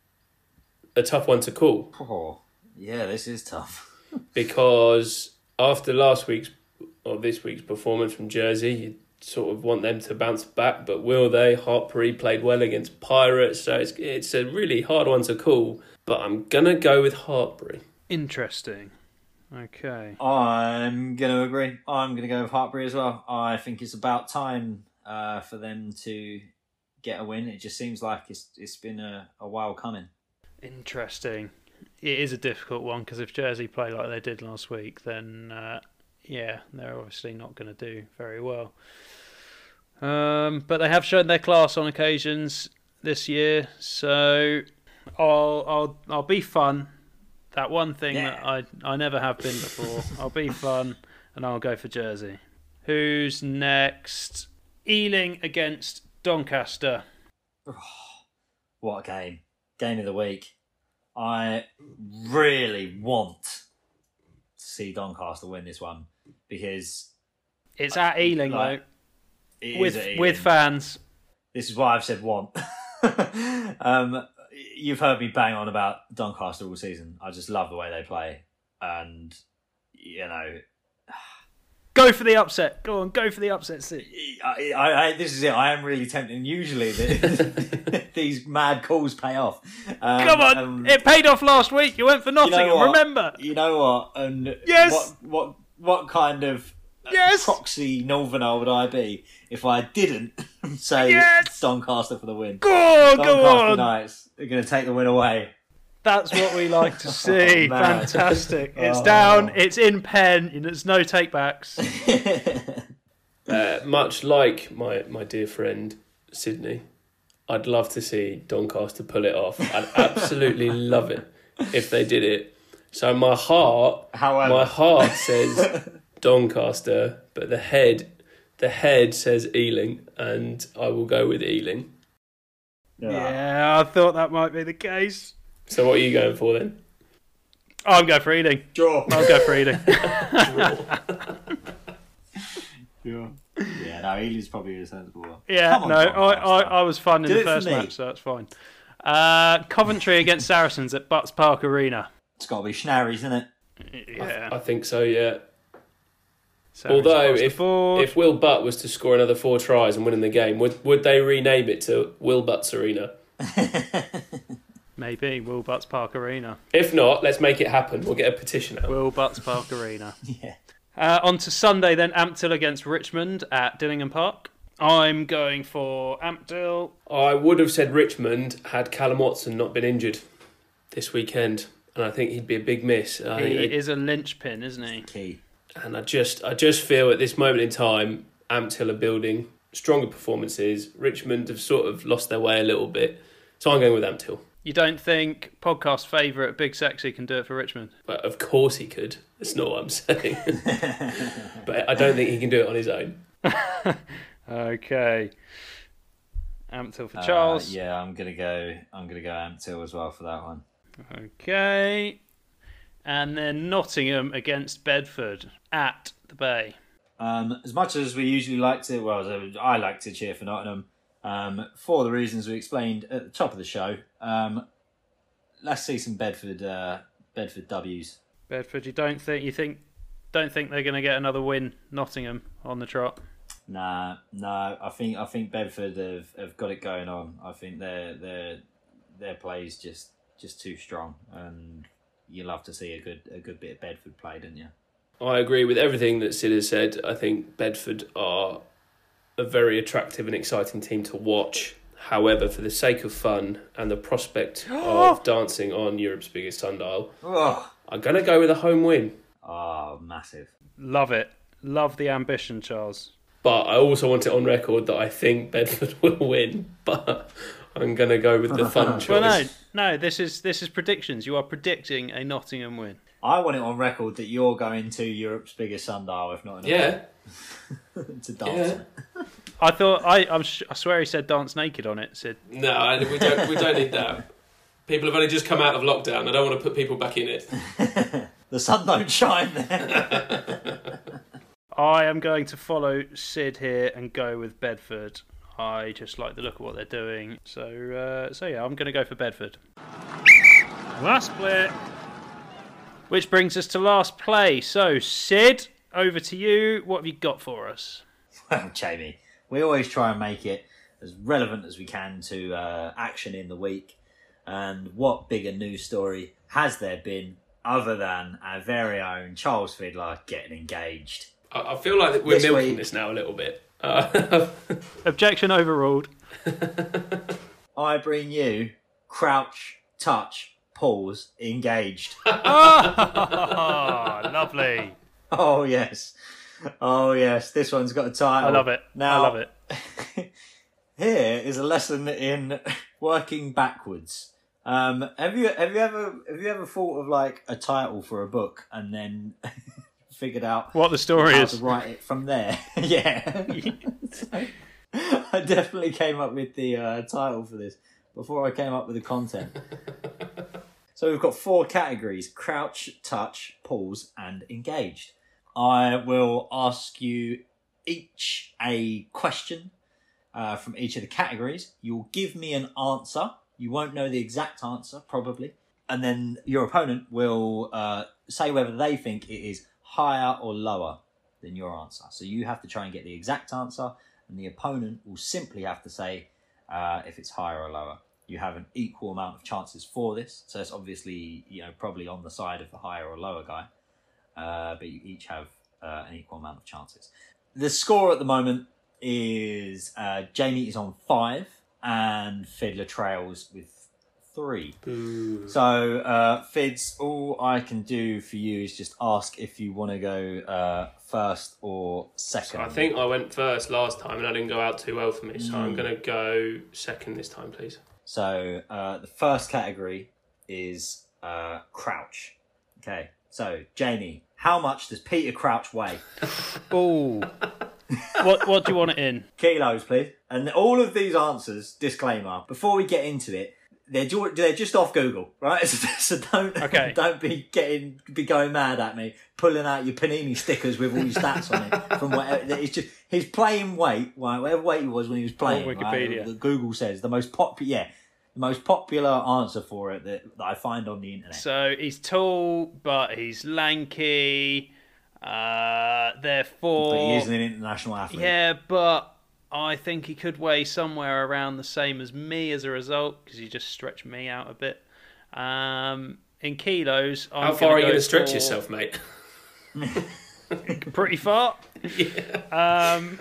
a tough one to call, Oh, yeah, this is tough. because after last week's or this week's performance from Jersey, you sort of want them to bounce back, but will they? Hartpury played well against Pirates, so it's it's a really hard one to call. But I'm gonna go with Hartpury. Interesting. Okay. I'm going to agree. I'm going to go with Hartpury as well. I think it's about time uh, for them to get a win. It just seems like it's it's been a, a while coming. Interesting. It is a difficult one because if Jersey play like they did last week, then uh, yeah, they're obviously not going to do very well. Um, but they have shown their class on occasions this year, so I'll I'll I'll be fun. That one thing Yeah. that I I never have been before. I'll be fun, and I'll go for Jersey. Who's next? Ealing against Doncaster. What a game. Game of the week. I really want to see Doncaster win this one, because It's at Ealing like, though, it is with at with Ealing. fans. This is why I've said want. um, you've heard me bang on about Doncaster all season. I just love the way they play. And, you know, Go for the upset. Go on, go for the upset, Sid. I, I, I, this is it. I am really tempted. And usually the, these mad calls pay off. Um, Come on, um, it paid off last week. You went for you know Nottingham, what? remember? You know what? And Yes. what, what, what kind of Yes. proxy Northerner would I be if I didn't say Yes. Doncaster for the win? Go on, go Doncaster on. Knights are going to take the win away. That's what we like to see. Oh, man. Fantastic. It's Oh. down, it's in pen, and there's no takebacks. Uh, much like my, my dear friend Sydney, I'd love to see Doncaster pull it off. I'd absolutely love it if they did it. So my heart, However, my heart says Doncaster, but the head, the head says Ealing, and I will go with Ealing. Yeah, I thought that might be the case. So what are you going for then? I'm going for Ealing. draw. I'll go for Ealing. Yeah, yeah. No, Ealing's probably a sensible one. Yeah, Come on, no, I, Doncaster. I, I was fun in Do the it for first me. match, so that's fine. Uh, Coventry against Saracens at Butts Park Arena. It's got to be Schnarries, isn't it? Yeah. I think so, yeah. Saracens Although across the if board. if Will Butt was to score another four tries and win in the game, would would they rename it to Will Butt's Arena? Maybe Will Butts Park Arena. If not, let's make it happen. We'll get a petition out. Will Butts Park Arena. Yeah. Uh, on to Sunday then, Ampthill against Richmond at Dillingham Park. I'm going for Ampthill. I would have said Richmond had Callum Watson not been injured this weekend, and I think he'd be a big miss. I He think they- is a linchpin, isn't he? Key. and I just, I just feel at this moment in time, Ampthill are building stronger performances. Richmond have sort of lost their way a little bit, so I'm going with Ampthill. You don't think podcast favourite Big Sexy can do it for Richmond? But of course he could. That's not what I'm saying. But I don't think he can do it on his own. Okay. Ampthill for Uh, Charles. yeah, I'm gonna go. I'm gonna go Ampthill as well for that one. Okay. And then Nottingham against Bedford at the Bay. Um, as much as we usually like to, well, as I like to cheer for Nottingham, um, for the reasons we explained at the top of the show. Um, let's see some Bedford, uh, Bedford W's. Bedford, you don't think you think don't think they're going to get another win? Nottingham on the trot. Nah, no, I think I think Bedford have, have got it going on. I think their their their play is just just too strong, and you love to see a good a good bit of Bedford play, don't you? I agree with everything that Sid has said. I think Bedford are a very attractive and exciting team to watch. However, for the sake of fun and the prospect of dancing on Europe's biggest sundial, Oh, I'm going to go with a home win. oh, massive! Love it. Love the ambition, Charles. But I also want it on record that I think Bedford will win. But I'm going to go with the fun choice. Well, no, no. This is this is predictions. You are predicting a Nottingham win. I want it on record that you're going to Europe's biggest sundial, if not Yeah. to dance. Yeah. I thought I I'm, sh- I swear he said dance naked on it. Sid. No, I- we don't. We don't need that. People have only just come out of lockdown. I don't want to put people back in it. The sun don't shine there. I am going to follow Sid here and go with Bedford. I just like the look of what they're doing. So uh, so yeah, I'm going to go for Bedford. Last play. Which brings us to last play. So Sid, over to you. What have you got for us? Well, Jamie, we always try and make it as relevant as we can to uh, action in the week. And what bigger news story has there been other than our very own Charles Fiddler getting engaged? I, I feel like we're This milking week- this now a little bit. Uh, Objection overruled. I bring you Crouch, Touch, Pause, Engaged. Oh, lovely. Oh, yes. Oh, yes. This one's got a title. I love it. Now, I love it. Here is a lesson in working backwards. Um, have you have you ever have you ever thought of like a title for a book and then figured out What the story how is. to write it from there? Yeah. So, I definitely came up with the uh, title for this before I came up with the content. So we've got four categories: crouch, touch, pause, and engaged. I will ask you each a question uh, from each of the categories. You'll give me an answer. You won't know the exact answer, probably. And then your opponent will uh, say whether they think it is higher or lower than your answer. So you have to try and get the exact answer, and the opponent will simply have to say uh, if it's higher or lower. You have an equal amount of chances for this. So it's obviously, you know, probably on the side of the higher or lower guy. Uh, but you each have uh, an equal amount of chances. The score at the moment is uh, Jamie is on five and Fiddler trails with three. Boo. So, uh, Fids, all I can do for you is just ask if you want to go uh, first or second. I think I went first last time and I didn't go out too well for me, so I'm going to go second this time, please. So, uh, the first category is uh, Crouch. Okay, so, Jamie, how much does Peter Crouch weigh? Oh. What what do you want it in? Kilos, please. And all of these answers, disclaimer, before we get into it, they're ju- they're just off Google, right? So don't Okay. don't be getting be going mad at me, pulling out your Panini stickers with all your stats on it from whatever. It's just his playing weight, right, whatever weight he was when he was playing. On Wikipedia. Right, the Google says the most popular, yeah, the most popular answer for it that, that I find on the internet. So he's tall, but he's lanky. Uh, therefore, But he is an international athlete. yeah, but I think he could weigh somewhere around the same as me as a result, because he just stretched me out a bit. Um, in kilos, I'm How far are you going going to stretch for- yourself, mate? Pretty far. Yeah. Um,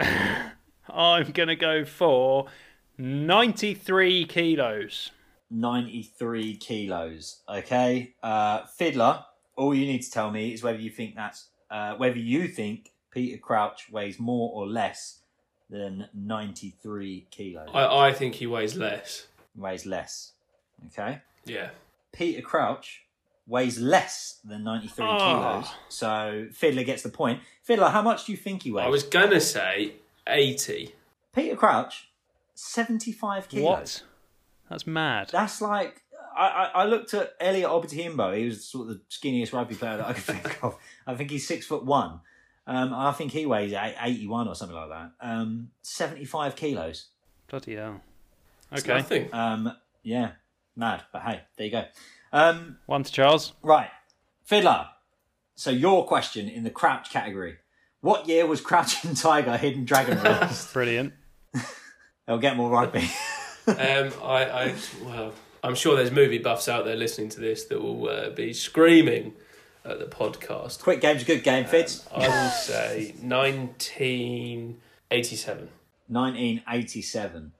I'm going to go for ninety-three kilos. ninety-three kilos. Okay. Uh, Fiddler, all you need to tell me is whether you think that's uh, whether you think Peter Crouch weighs more or less than ninety-three kilos. I, I think he weighs less. Weighs less. Okay. Yeah. Peter Crouch weighs less than ninety-three Oh. kilos. So Fiddler gets the point. Fiddler, how much do you think he weighs? I was going to say eighty. Peter Crouch, seventy-five kilos. What? That's mad. That's like I, I, I looked at Elliot Obitimbo. He was sort of the skinniest rugby player that I could think of. I think he's six foot one. Um, I think he weighs eighty-one or something like that. Um, seventy-five kilos. Bloody hell. It's Okay. nothing. Um, yeah, mad. But hey, there you go. Um, One to Charles. right, Fiddler. So your question in the Crouch category: what year was Crouching Tiger, Hidden Dragon released? Brilliant. They'll get more rugby. Um, I, I, well, I'm sure there's movie buffs out there listening to this that will uh, be screaming at the podcast. Quick game's a good game, Fitz. I will say nineteen eighty-seven. nineteen eighty-seven.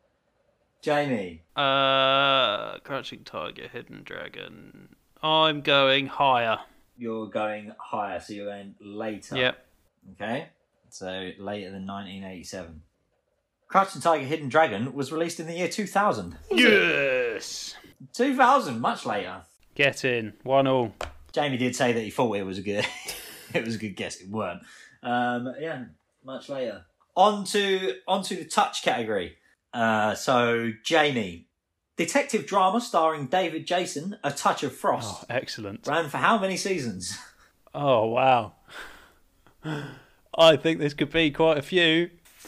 Jamie. Uh, Crouching Tiger, Hidden Dragon. I'm going higher. You're going higher, so you're going later. Yep. Okay, so later than nineteen eighty-seven. Crouching Tiger, Hidden Dragon was released in the year two thousand. Yes. two thousand, much later. Get in. One all. Jamie did say that he thought it was a good, it was a good guess. It weren't. Um, yeah, much later. On to onto the touch category. Uh, so Jamie, detective drama starring David Jason, A Touch of Frost, Oh, excellent. ran for how many seasons? Oh, wow. I think this could be quite a few.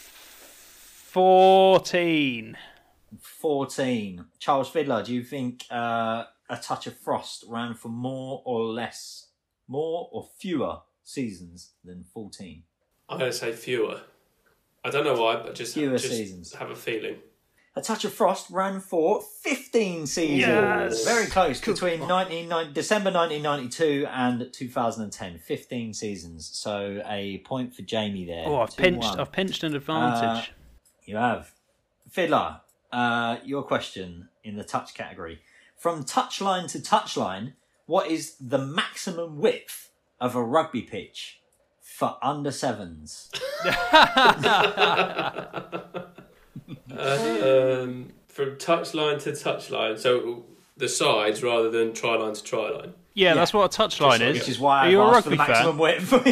fourteen. fourteen. Charles Fiddler, do you think uh, A Touch of Frost ran for more or less, more or fewer seasons than fourteen? I'm going to say fewer. I don't know why, but just, Fewer just seasons. have a feeling. A Touch of Frost ran for fifteen seasons. Yes! Very close, between nineteen, December nineteen ninety-two and two thousand ten. fifteen seasons. So a point for Jamie there. Oh, I've two pinched. one. I've pinched an advantage. You have. Fiddler, uh, your question in the touch category. From touchline to touchline, what is the maximum width of a rugby pitch for under sevens? um, from touchline to touchline, so the sides rather than try line to try line. yeah, yeah. that's what a touchline Just is. Which is why Are I've you a asked for the rugby fan? maximum width.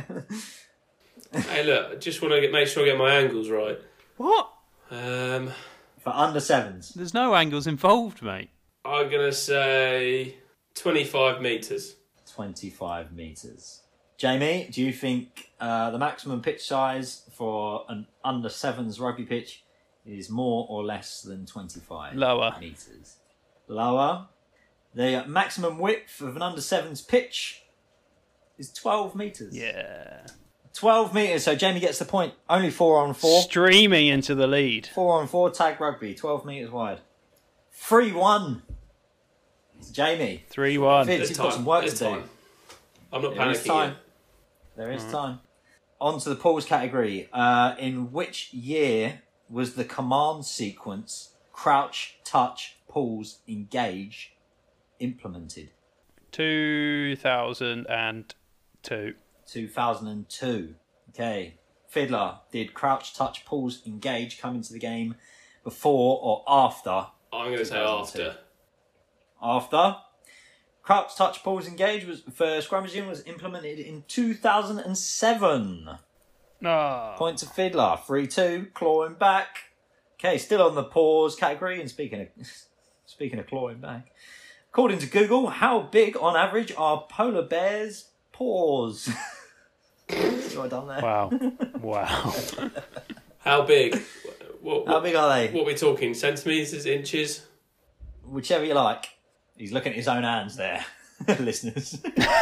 Yeah. Hey, look, I just want to get make sure I get my angles right. What? Um, For under sevens. There's no angles involved, mate. I'm gonna say twenty-five meters. twenty-five metres. Jamie, do you think uh, the maximum pitch size for an under sevens rugby pitch is more or less than twenty-five Lower. metres? Lower. The maximum width of an under sevens pitch is twelve metres. Yeah. twelve metres, so Jamie gets the point. Only four on four. Streaming into the lead. Four on four tag rugby, twelve metres wide. three one. It's Jamie. three one. Fitz, There's you've time. got some work There's to do. time. I'm not There is panicking. time. Yet. There is time. On to the pause category. Uh, in which year was the command sequence crouch, touch, pause, engage implemented? two thousand two. two thousand two. Okay. Fiddler, did crouch, touch, pause, engage come into the game before or after? I'm gonna say two thousand two? after. After. Crouch, touch, pause, engage was for scrummaging was implemented in two thousand seven. Ah. Point to Fiddler. three two. Clawing back. Okay, still on the pause category. And speaking of speaking of clawing back, according to Google, how big on average are polar bears' paws? See what I done there? Wow. Wow. How big? What, How what, big are they? what are we talking? Centimeters, inches? Whichever you like. He's looking at his own hands there, listeners.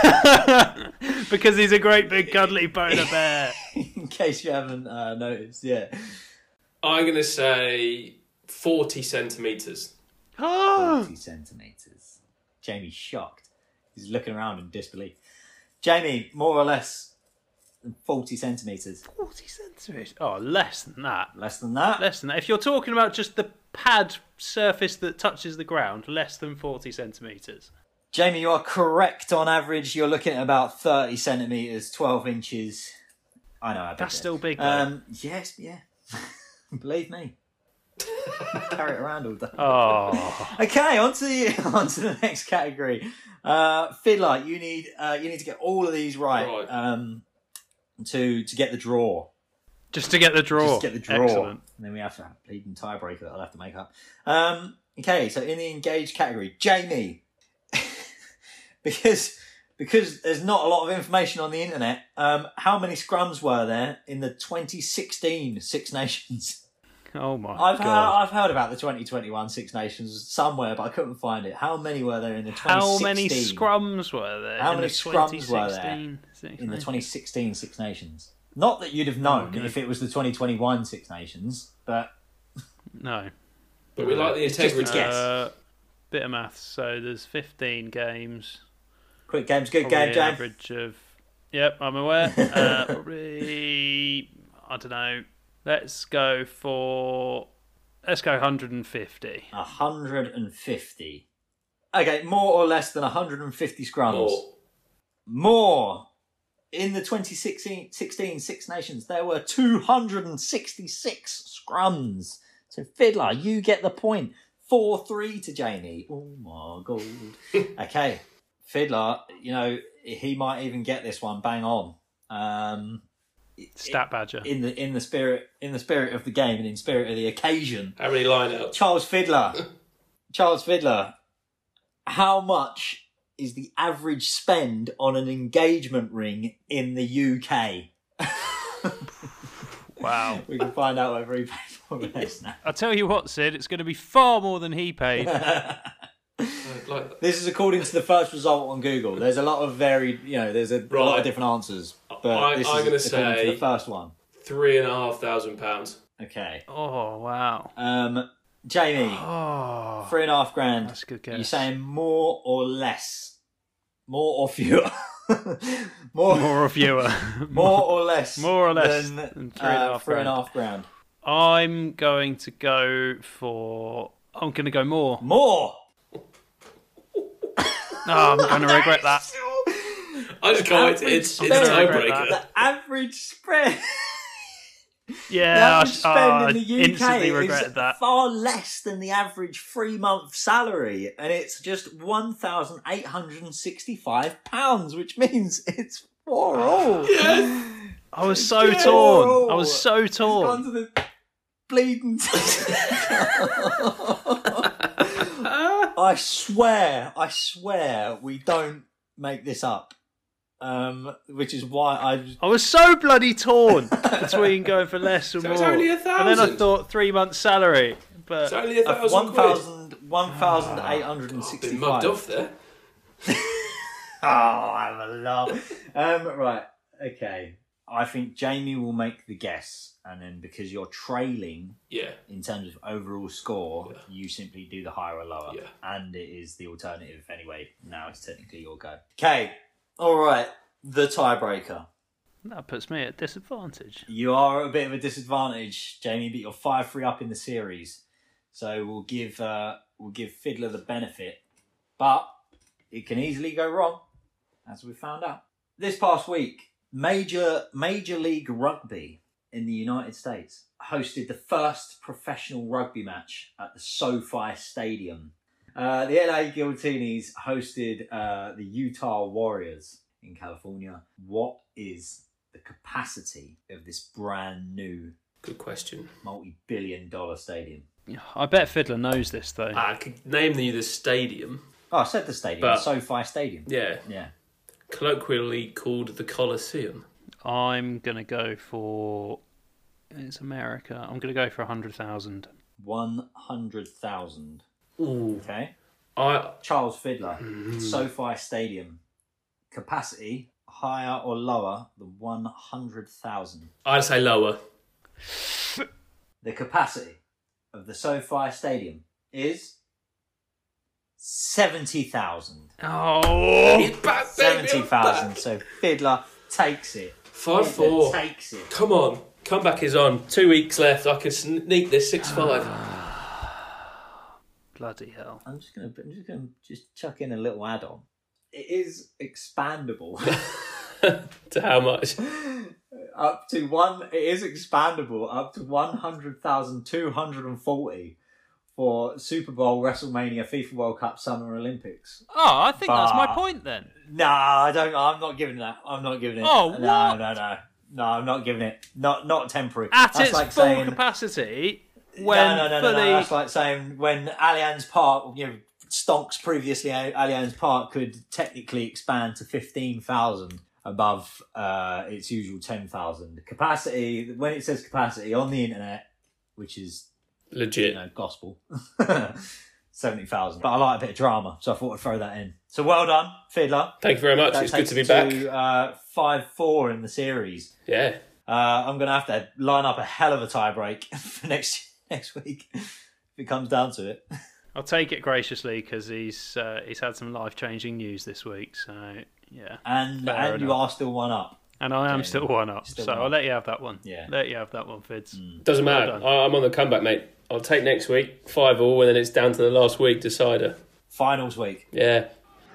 Because he's a great big cuddly polar bear. In case you haven't uh, noticed, yeah. I'm gonna say forty centimeters. Oh. forty centimetres. Jamie's shocked. He's looking around in disbelief. Jamie, more or less than forty centimetres. forty centimetres? Oh, less than that. Less than that? Less than that. If you're talking about just the pad surface that touches the ground, less than forty centimetres. Jamie, you are correct. On average, you're looking at about thirty centimetres, twelve inches. I know. How big That's it is. still big, though. Um, yes, yeah. Believe me. Carry it around all day. Oh. Okay, on to the on to the next category. Uh, Fiddler, you need uh, you need to get all of these right, Right. Um, to to get the draw. Just to get the draw. Just get the draw. Excellent. And then we have to have a bleeding tiebreaker that I'll have to make up. Um, okay, so in the engaged category, Jamie, because because there's not a lot of information on the internet. Um, how many scrums were there in the twenty sixteen Six Nations? Oh my I've heard, god. I've heard about the twenty twenty-one Six Nations somewhere, but I couldn't find it. How many were there in the twenty sixteen? How many scrums were there? How in many the scrums were there twenty sixteen Six in the Nations? twenty sixteen Six Nations? Not that you'd have known Okay. if it was the twenty twenty-one Six Nations, but No. But we like the It's just a integrity. guess. Uh, bit of maths. So there's fifteen games. quick game's good Probably game, an James. average of. Yep, I'm aware. Uh, probably. I don't know. Let's go for. Let's go one hundred fifty. one hundred fifty. Okay, more or less than one hundred fifty scrums. More. More. In the twenty sixteen Six Nations, there were two hundred sixty-six scrums. So, Fiddler, you get the point. four three to Jamie. Oh, my God. Okay, Fiddler, you know, he might even get this one bang on. Um, Stat Badger. in the in the spirit in the spirit of the game and in spirit of the occasion. How many lineouts? Charles Fiddler. Charles Fiddler. How much is the average spend on an engagement ring in the U K? Wow. We can find out whether he paid for this now. I'll tell you what, Sid, it's going to be far more than he paid. I'd like that. This is according to the first result on Google. There's a lot of varied, you know, there's a, a lot Right. of different answers. But I- this I'm is gonna according say- to the first one. Three and a half thousand pounds. Okay. Oh, wow. Um, Jamie, Oh, three and a half grand. that's a good guess. Are you saying more or less? More or fewer? more, More or fewer? more or less? More or less than, than three and a uh, half three and a grand. half grand. I'm going to go for. I'm going to go more. More. Oh, I'm going to regret that. I just can't wait. to- Average It's it's spend. tiebreaker. The average spread. The Yeah, I, average sh- spend oh, I in the U instantly K regretted is that. far less than the average three month salary, and it's just one thousand eight hundred and sixty five pounds, which means it's four all. Yes. I was so Yes. torn. I was so Gone torn. to the bleeding. I swear, I swear, we don't make this up. Um, which is why I. I was so bloody torn between going for less or So more. it's only a And then I thousand. thought three months' salary. But It's only a Uh, thousand one quid. thousand one thousand eight hundred and Been sixty-five. mugged off there. Oh, I'm a laugh. um, right, okay. I think Jamie will make the guess, and then because you're trailing Yeah. in terms of overall score, Yeah. you simply do the higher or lower. Yeah. And it is the alternative anyway. Now it's technically your go. Okay, all right. The tiebreaker. that puts me at disadvantage. You are at a bit of a disadvantage, Jamie, but you're five three up in the series. So we'll give uh, we'll give Fiddler the benefit, but it can easily go wrong, as we found out. This past week, Major Major League Rugby in the United States hosted the first professional rugby match at the SoFi Stadium. Uh, the L A Guillotines hosted uh, the Utah Warriors in California. What is the capacity of this brand new Good question. multi-billion dollar stadium? I bet Fiddler knows this, though. I could name you the stadium. Oh, I said the stadium. But- SoFi Stadium. Yeah. Yeah. Colloquially called the Coliseum. I'm going to go for. It's America. I'm going to go for one hundred thousand. one hundred thousand. Ooh. Okay. I Charles Fiddler. SoFi Stadium. Capacity higher or lower than one hundred thousand. I'd say lower. The capacity of the SoFi Stadium is seventy thousand. Oh, He's back, baby, seventy I'm thousand. back. So Fiddler takes it. Five Fiddler four. takes it. Come on, comeback is on. Two weeks left. I can sneak this six five. bloody hell. I'm just gonna, I'm just gonna just chuck in a little add-on. It is expandable. To how much? Up to one, it is expandable up to one hundred thousand two hundred forty for Super Bowl, WrestleMania, FIFA World Cup, Summer Olympics. Oh, I think that's my But- point then. No, I don't. I'm not giving that. I'm not giving it. Oh, no, what? no, no, no. I'm not giving it. Not, not temporary. At That's its like full saying, capacity, when no, no, no, no, fully... no. That's like saying when Allianz Park, you know, Stonks previously Allianz Park could technically expand to fifteen thousand above uh, its usual ten thousand capacity. When it says capacity on the internet, which is Legit. you know gospel, seventy thousand. But I like a bit of drama, so I thought I'd throw that in. So well done, Fiddler. Thank you very much. That It's good takes to be it back. to, uh, five four in the series. Yeah. Uh, I'm going to have to line up a hell of a tie break for next next week if it comes down to it. I'll take it graciously because he's uh, he's had some life changing news this week. So yeah, And Fair and you enough. are still one up. and I am Okay. still one up. Still so one I'll up. let you have that one. Yeah. let you have that one, Fids. Doesn't Well matter. done. I- I'm on the comeback, mate. I'll take next week, five all, and then it's down to the last week decider. Finals week. Yeah.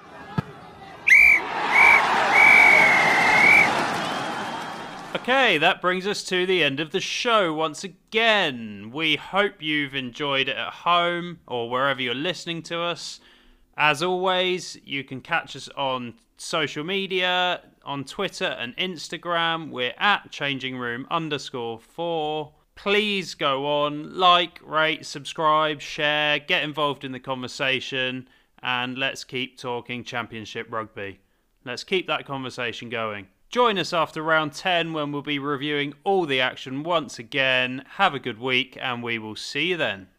Okay, that brings us to the end of the show once again. We hope you've enjoyed it at home or wherever you're listening to us. As always, you can catch us on social media, on Twitter and Instagram. We're at changing room underscore four. Please go on, like, rate, subscribe, share, get involved in the conversation, and let's keep talking Championship Rugby. Let's keep that conversation going. Join us after round ten when we'll be reviewing all the action once again. Have a good week and we will see you then.